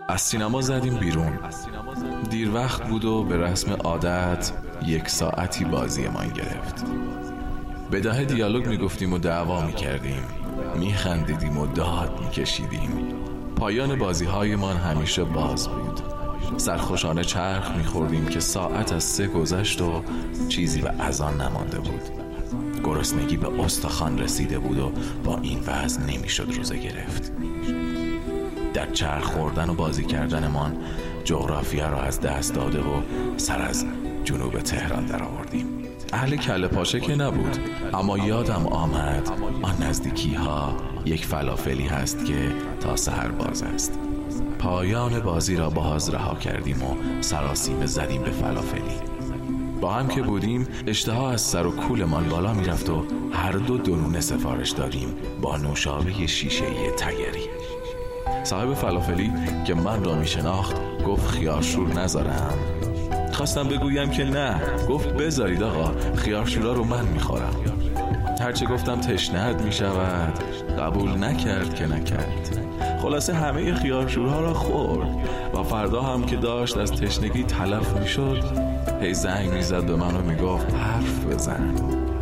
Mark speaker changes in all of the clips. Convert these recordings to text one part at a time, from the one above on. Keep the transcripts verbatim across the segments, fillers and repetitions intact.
Speaker 1: از سینما زدیم بیرون. دیر وقت بود و به رسم عادت یک ساعتی بازیمان گرفت. بداهه دیالوگ میگفتیم و دعوا میکردیم، میخندیدیم و داد میکشیدیم. پایان بازی هایمان همیشه باز بود. سرخوشانه چرخ میخوردیم که ساعت از سه گذشت و چیزی به اذان نمانده بود. گرسنگی به استخوان رسیده بود و با این وضع نمیشد روزه گرفت. در چرخ خوردن و بازی کردنمان جغرافیا را از دست داده و سر از جنوب تهران در آوردیم. اهل کله پاچه که نبود، اما یادم آمد آن نزدیکی ها یک فلافلی هست که تا سحر باز است. پایان بازی را باز رها کردیم و سراسیمه زدیم به فلافلی. با هم که بودیم اشتها از سر و کولمان بالا می رفت و هر دو دونونه سفارش دادیم با نوشابه شیشه‌ای تگری. صاحب فلافلی که من را می شناخت گفت خیارشور نذارم. خواستم بگویم که نه، گفت بذارید آقا، خیارشورا رو من می خورم. هرچه گفتم تشنه‌ت می شود، قبول نکرد که نکرد. خلاصه همه خیارشورها را خورد و فردا هم که داشت از تشنگی تلف می شد هی زنگ می زد به من و می گفت حرف بزن.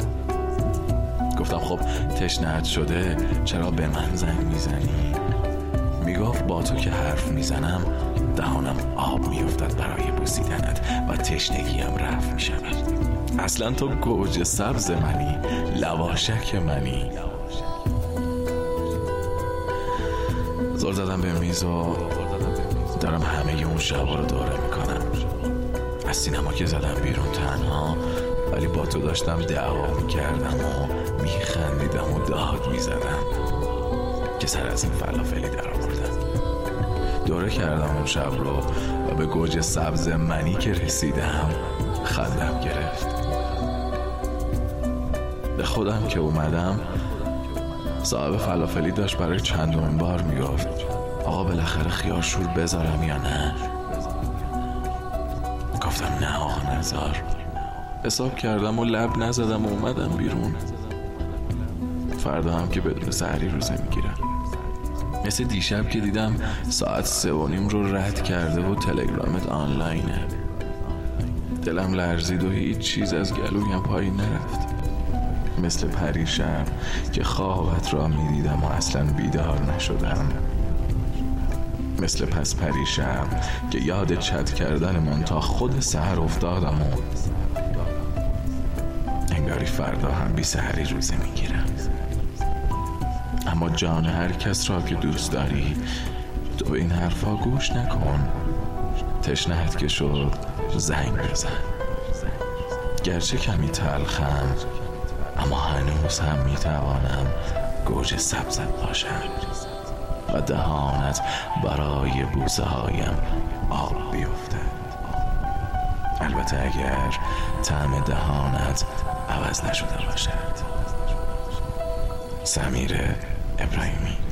Speaker 1: گفتم خب تشنه‌ت شده چرا به من زنگ می زنی؟ می گفت با تو که حرف می زنم دهانم آب می افتد برای بوسیدنت و تشنگیم رفت می شود. اصلا تو گوجه سبز منی، لواشک منی. زل زدم به میز و دارم همه اون شبا رو دوره میکنم. از سینما که زدم بیرون تنها، ولی با تو داشتم دعوا میکردم و میخندیدم و داد میزدم که سر از این فلافلی در آوردم. دوره کردم اون شب رو و به گوجه سبز منی که رسیدم خندم گرفت. به خودم که اومدم صاحب فلافلی داشت برای چندمین بار میگفت آقا بالاخره خیارشور بذارم یا نه؟ گفتم نه آقا نذار. حساب کردم و لب نزدم و اومدم بیرون. فردا هم که بدون سحری روزه میگیرم. مثل دیشب که دیدم ساعت سه و نیم رو رد کرده و تلگرامت آنلاینه. دلم لرزید و هیچ چیز از گلویم پایین نرفت. مثل پریشب که خوابت را میدیدم و اصلا بیدار نشدم. مثل پس پریشب که یاد چت کردن من تا خود سحر افتادم و انگاری فردا هم بی سحری روزه میگیرم. اما جان هر کس را که دوست داری تو به این حرفا گوش نکن. تشنهت که شد زنگ بزن. گرچه کمی تلخم اما هنوز هم میتوانم گوجه سبزت باشم و دهانت برای بوسه هایم آب بیفتد. البته اگر طعم دهانت عوض نشده باشد. سمیر ابراهیمی.